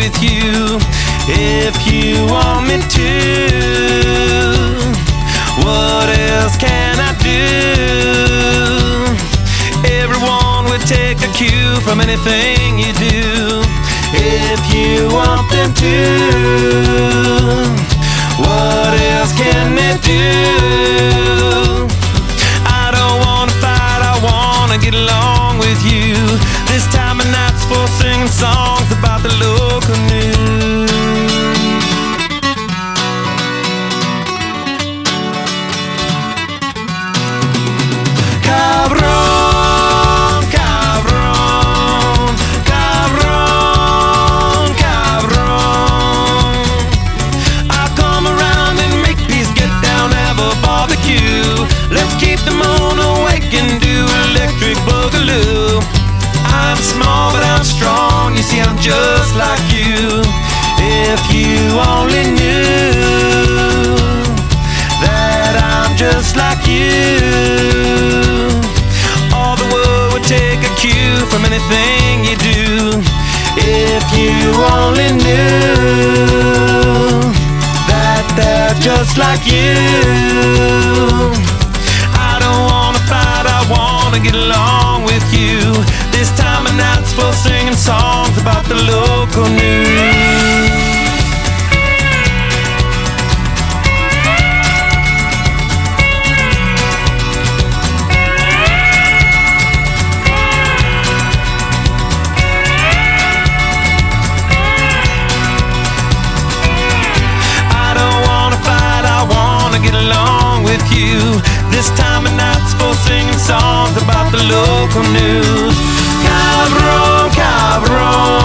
with you if you want me to. What else can I do? Everyone would take a cue from anything you do if you want them to. What else can they do? I don't wanna fight, I wanna get along with you. This time of night's for singing songs about the local news. Cabrón, cabrón, cabrón, cabrón. I'll come around and make peace, get down, have a barbecue. Let's keep the moon awake and do electric boogaloo. I'm small but I'm strong, you see I'm just like you. If you only knew that I'm just like you. All the world would take a cue from anything you do. If you only knew that they're just like you. I don't wanna fight, I wanna get along with you. This time of night's for singing songs about the local news. I don't wanna fight, I wanna get along with you. This time of night's for singing songs about the local news. Cabrón, cabrón.